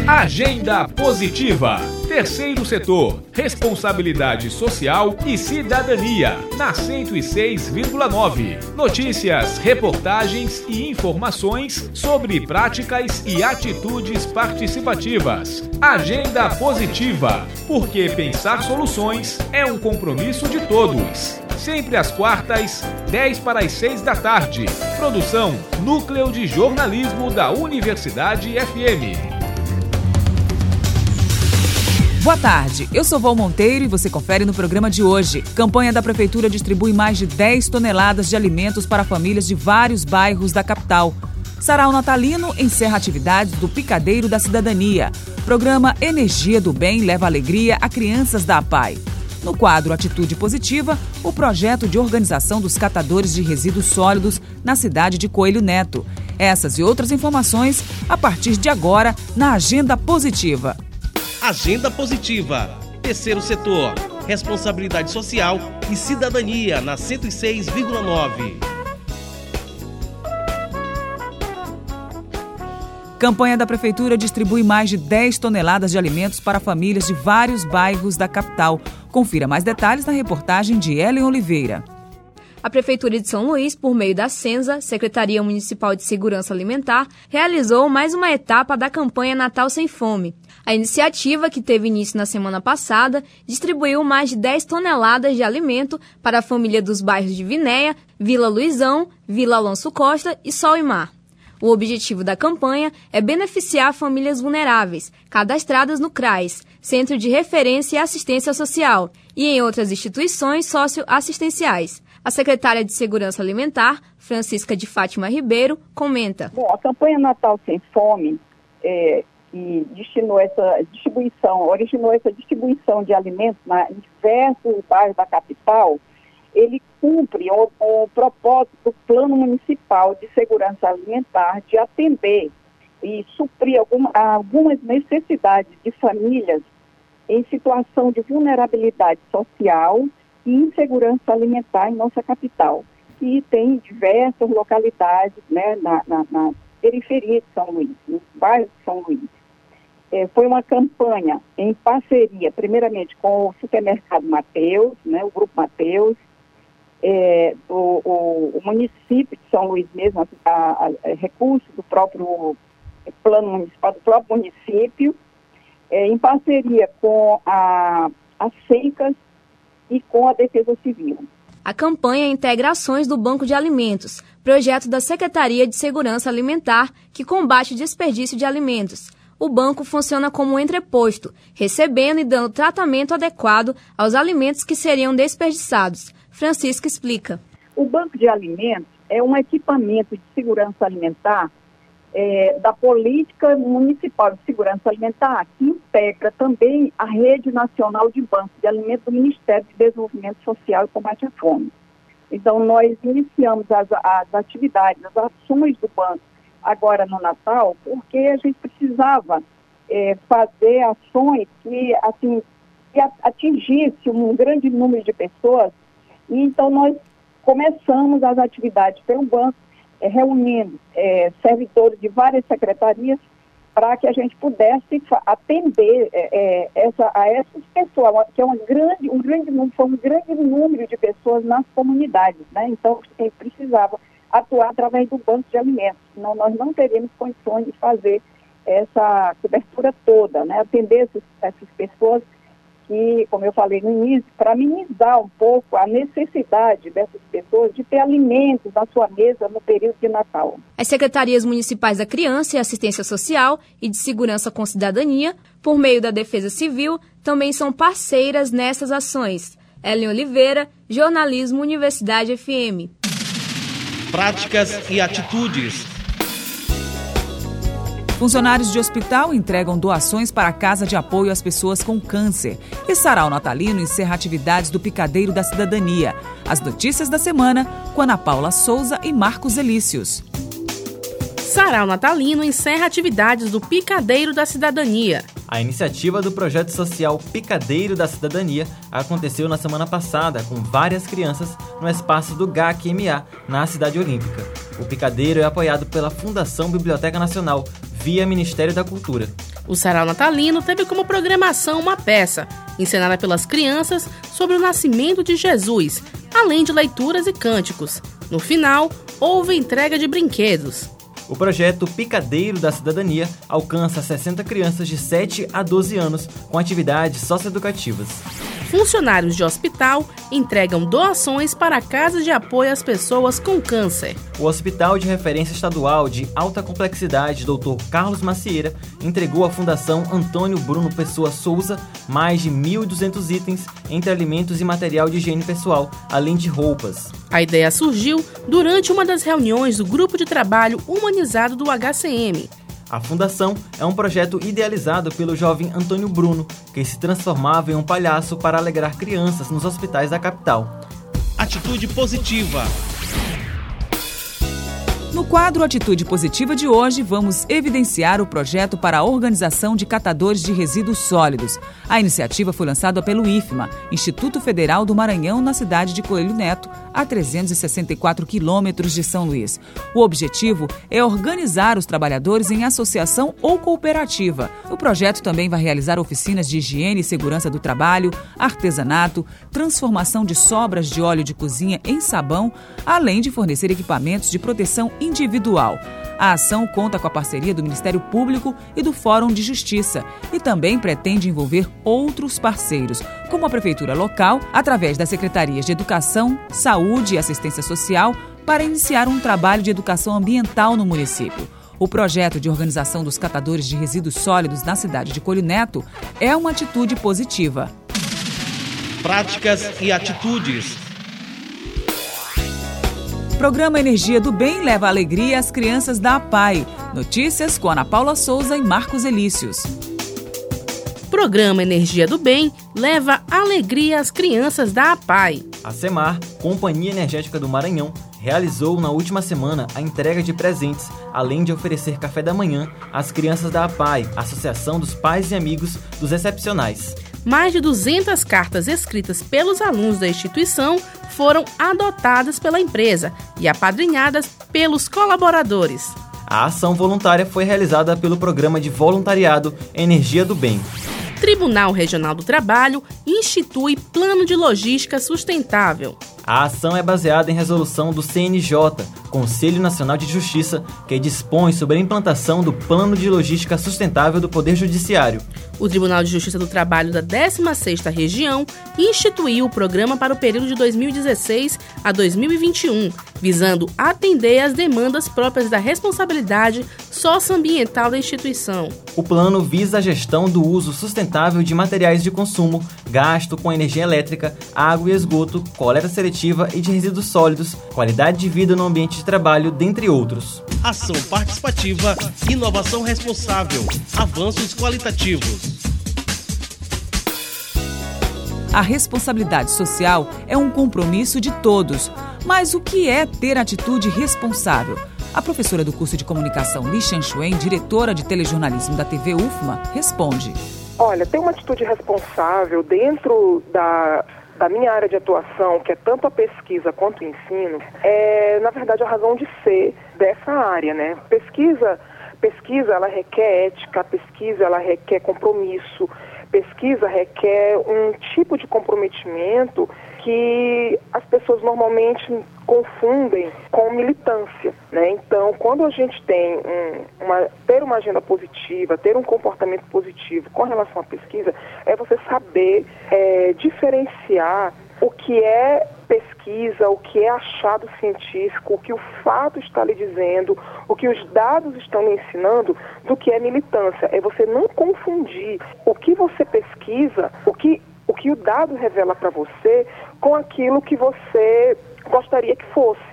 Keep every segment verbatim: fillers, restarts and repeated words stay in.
Agenda Positiva. Terceiro setor, responsabilidade social e cidadania, na cento e seis vírgula nove. Notícias, reportagens e informações sobre práticas e atitudes participativas. Agenda Positiva, porque pensar soluções é um compromisso de todos. Sempre às quartas, dez para as seis da tarde. Produção Núcleo de Jornalismo da Universidade F M. Boa tarde, eu sou Val Monteiro e você confere no programa de hoje. Campanha da Prefeitura distribui mais de dez toneladas de alimentos para famílias de vários bairros da capital. Sarau Natalino encerra atividades do Picadeiro da Cidadania. Programa Energia do Bem leva alegria a crianças da A P A I. No quadro Atitude Positiva, o projeto de organização dos catadores de resíduos sólidos na cidade de Coelho Neto. Essas e outras informações a partir de agora na Agenda Positiva. Agenda Positiva, terceiro setor, responsabilidade social e cidadania na cento e seis vírgula nove. Campanha da Prefeitura distribui mais de dez toneladas de alimentos para famílias de vários bairros da capital. Confira mais detalhes na reportagem de Ellen Oliveira. A Prefeitura de São Luís, por meio da Sensa, Secretaria Municipal de Segurança Alimentar, realizou mais uma etapa da campanha Natal Sem Fome. A iniciativa, que teve início na semana passada, distribuiu mais de dez toneladas de alimento para a família dos bairros de Vinéia, Vila Luizão, Vila Alonso Costa e Sol e Mar. O objetivo da campanha é beneficiar famílias vulneráveis, cadastradas no CRAS, Centro de Referência e Assistência Social, e em outras instituições socioassistenciais. A secretária de Segurança Alimentar, Francisca de Fátima Ribeiro, comenta. Bom, a campanha Natal Sem Fome, é, que destinou essa distribuição, originou essa distribuição de alimentos na, em diversos bairros da capital, ele cumpre o, o propósito do Plano Municipal de Segurança Alimentar de atender e suprir algum, algumas necessidades de famílias em situação de vulnerabilidade social e insegurança alimentar em nossa capital, que tem diversas localidades, né, na, na, na periferia de São Luís, nos bairros de São Luís. É, foi uma campanha em parceria, primeiramente, com o Supermercado Mateus, né, o Grupo Mateus, é, o, o, o município de São Luís mesmo, a, a, a recurso do próprio plano municipal, do próprio município, é, em parceria com a, a Seicas e com a Defesa Civil. A campanha integra ações do Banco de Alimentos, projeto da Secretaria de Segurança Alimentar que combate o desperdício de alimentos. O banco funciona como um entreposto, recebendo e dando tratamento adequado aos alimentos que seriam desperdiçados. Francisca explica. O Banco de Alimentos é um equipamento de segurança alimentar é, da Política Municipal de Segurança Alimentar, que integra também a Rede Nacional de Bancos de Alimentos do Ministério de Desenvolvimento Social e Combate à Fome. Então, nós iniciamos as, as atividades, as ações do banco agora no Natal, porque a gente precisava é, fazer ações que, assim, que atingisse um grande número de pessoas. E então nós começamos as atividades pelo banco, é, reunindo é, servidores de várias secretarias para que a gente pudesse atender é, é, essa, a essas pessoas, que é uma grande, um, grande, foi um grande número de pessoas nas comunidades, né? Então, a gente precisava atuar através do banco de alimentos, senão nós não teríamos condições de fazer essa cobertura toda, né? Atender essas, essas pessoas que, como eu falei no início, para minimizar um pouco a necessidade dessas pessoas de ter alimentos na sua mesa no período de Natal. As Secretarias Municipais da Criança e Assistência Social e de Segurança com Cidadania, por meio da Defesa Civil, também são parceiras nessas ações. Ellen Oliveira, Jornalismo, Universidade F M. Práticas e atitudes. Funcionários de hospital entregam doações para a Casa de Apoio às Pessoas com Câncer. E Sarau Natalino encerra atividades do Picadeiro da Cidadania. As notícias da semana com Ana Paula Souza e Marcos Elícios. Sarau Natalino encerra atividades do Picadeiro da Cidadania. A iniciativa do projeto social Picadeiro da Cidadania aconteceu na semana passada com várias crianças no espaço do G A C M A, na Cidade Olímpica. O Picadeiro é apoiado pela Fundação Biblioteca Nacional, via Ministério da Cultura. O Sarau Natalino teve como programação uma peça, encenada pelas crianças, sobre o nascimento de Jesus, além de leituras e cânticos. No final, houve entrega de brinquedos. O projeto Picadeiro da Cidadania alcança sessenta crianças de sete a doze anos com atividades socioeducativas. Funcionários de hospital entregam doações para casas de apoio às pessoas com câncer. O Hospital de Referência Estadual de Alta Complexidade, doutor Carlos Macieira, entregou à Fundação Antônio Bruno Pessoa Souza mais de mil e duzentos itens entre alimentos e material de higiene pessoal, além de roupas. A ideia surgiu durante uma das reuniões do Grupo de Trabalho Humanizado do H C M. A fundação é um projeto idealizado pelo jovem Antônio Bruno, que se transformava em um palhaço para alegrar crianças nos hospitais da capital. Atitude positiva. No quadro Atitude Positiva de hoje, vamos evidenciar o projeto para a organização de catadores de resíduos sólidos. A iniciativa foi lançada pelo I F M A, Instituto Federal do Maranhão, na cidade de Coelho Neto, a trezentos e sessenta e quatro quilômetros de São Luís. O objetivo é organizar os trabalhadores em associação ou cooperativa. O projeto também vai realizar oficinas de higiene e segurança do trabalho, artesanato, transformação de sobras de óleo de cozinha em sabão, além de fornecer equipamentos de proteção individual. A ação conta com a parceria do Ministério Público e do Fórum de Justiça e também pretende envolver outros parceiros, como a Prefeitura local, através das Secretarias de Educação, Saúde e Assistência Social, para iniciar um trabalho de educação ambiental no município. O projeto de organização dos catadores de resíduos sólidos na cidade de Coelho Neto é uma atitude positiva. Práticas e atitudes. Programa Energia do Bem leva alegria às crianças da APAI. Notícias com Ana Paula Souza e Marcos Elícios. Programa Energia do Bem leva alegria às crianças da APAI. A SEMAR, Companhia Energética do Maranhão, realizou na última semana a entrega de presentes, além de oferecer café da manhã às crianças da APAI, Associação dos Pais e Amigos dos Excepcionais. Mais de duzentas cartas escritas pelos alunos da instituição foram adotadas pela empresa e apadrinhadas pelos colaboradores. A ação voluntária foi realizada pelo Programa de Voluntariado Energia do Bem. Tribunal Regional do Trabalho institui Plano de Logística Sustentável. A ação é baseada em resolução do C N J, Conselho Nacional de Justiça, que dispõe sobre a implantação do Plano de Logística Sustentável do Poder Judiciário. O Tribunal de Justiça do Trabalho da décima sexta Região instituiu o programa para o período de dois mil e dezesseis a dois mil e vinte e um, visando atender às demandas próprias da responsabilidade socioambiental da instituição. O plano visa a gestão do uso sustentável de materiais de consumo, gasto com energia elétrica, água e esgoto, coleta seletiva e de resíduos sólidos, qualidade de vida no ambiente de trabalho, dentre outros. Ação participativa, inovação responsável, avanços qualitativos. A responsabilidade social é um compromisso de todos. Mas o que é ter atitude responsável? A professora do curso de comunicação Li Chanchuen, diretora de telejornalismo da T V U F M A, responde. Olha, ter uma atitude responsável dentro da, da minha área de atuação, que é tanto a pesquisa quanto o ensino, é, na verdade, a razão de ser dessa área, né? Pesquisa, pesquisa, ela requer ética, pesquisa, ela requer compromisso, pesquisa requer um tipo de comprometimento que as pessoas normalmente confundem com militância, né? Então, quando a gente tem um, uma, ter uma agenda positiva, ter um comportamento positivo com relação à pesquisa, é você saber é, diferenciar o que é pesquisa, o que é achado científico, o que o fato está lhe dizendo, o que os dados estão lhe ensinando, do que é militância. É você não confundir o que você pesquisa, o que, o que o dado revela para você, com aquilo que você gostaria que fosse.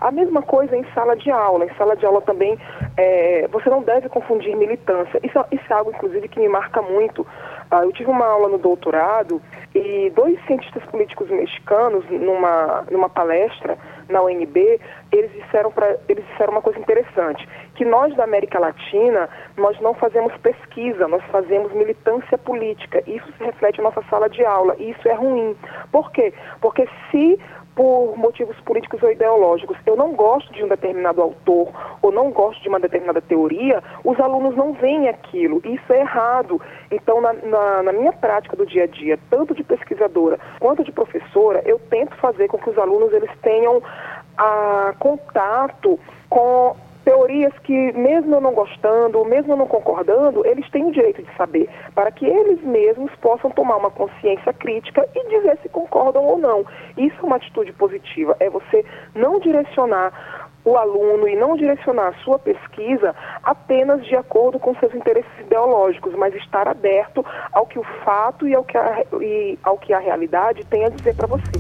A mesma coisa em sala de aula. Em sala de aula também, é, você não deve confundir militância. Isso, isso é algo, inclusive, que me marca muito. Ah, eu tive uma aula no doutorado e dois cientistas políticos mexicanos, numa, numa palestra na U N B, eles disseram, pra, eles disseram uma coisa interessante, que nós da América Latina, nós não fazemos pesquisa, nós fazemos militância política. Isso se reflete na nossa sala de aula e isso é ruim. Por quê? Porque se por motivos políticos ou ideológicos eu não gosto de um determinado autor ou não gosto de uma determinada teoria, os alunos não veem aquilo. Isso é errado. Então, na, na, na minha prática do dia a dia, tanto de pesquisadora quanto de professora, eu tento fazer com que os alunos eles tenham a, contato com teorias que, mesmo eu não gostando, mesmo eu não concordando, eles têm o direito de saber, para que eles mesmos possam tomar uma consciência crítica e dizer se concordam ou não. Isso é uma atitude positiva, é você não direcionar o aluno e não direcionar a sua pesquisa apenas de acordo com seus interesses ideológicos, mas estar aberto ao que o fato e ao que a, e ao que a realidade tem a dizer para você.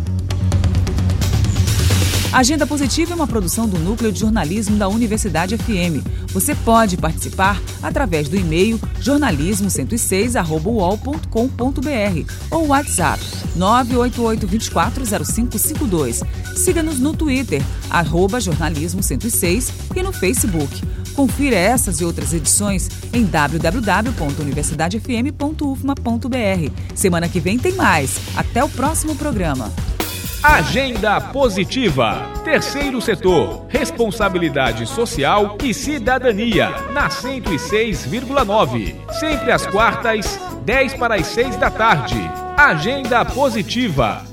Agenda Positiva é uma produção do Núcleo de Jornalismo da Universidade F M. Você pode participar através do e-mail jornalismo cento e seis arroba u o l ponto com ponto b r ou WhatsApp nove oito oito, dois quatro zero cinco cinco dois. Siga-nos no Twitter, arroba jornalismo cento e seis e no Facebook. Confira essas e outras edições em w w w ponto universidade f m ponto u f m a ponto b r. Semana que vem tem mais. Até o próximo programa. Agenda Positiva. Terceiro setor, responsabilidade social e cidadania, na cento e seis vírgula nove. Sempre às quartas, dez para as seis da tarde. Agenda Positiva.